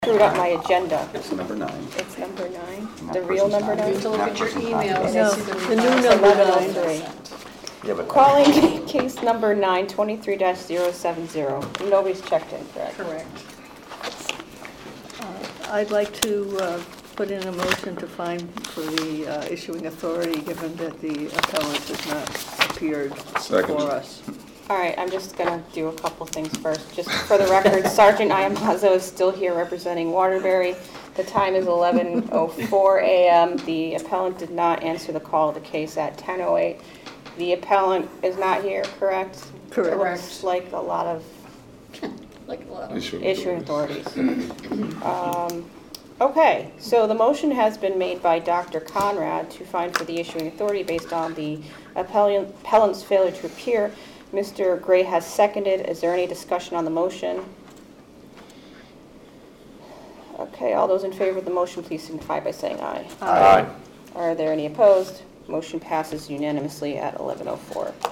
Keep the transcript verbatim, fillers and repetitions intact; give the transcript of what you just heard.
screwed up my agenda. It's number nine. It's number nine, Not the real person's number time. nine? need to look Not at your person's time. emails. No, and see the new It's number eleven oh nine. three. Yeah, but Calling case number nine, twenty-three dash zero seven zero. Nobody's checked in, correct? Correct. Uh, I'd like to uh, put in a motion to find for the uh, issuing authority, given that the appellant has not appeared Second. for us. All right, I'm just gonna do a couple things first. Just for the record, Sergeant Iamazo is still here representing Waterbury. The time is eleven oh four a m The appellant did not answer the call of the case at ten oh eight. The appellant is not here, correct? Correct. It looks like a lot of Like a lot of. Issuing issuing authorities. authorities. Um, Okay, so the motion has been made by Doctor Conrad to find for the issuing authority based on the appellant- appellant's failure to appear. Mister Gray has seconded. Is there any discussion on the motion? Okay, all those in favor of the motion, please signify by saying aye. Aye. Are there any opposed? Motion passes unanimously at eleven oh four.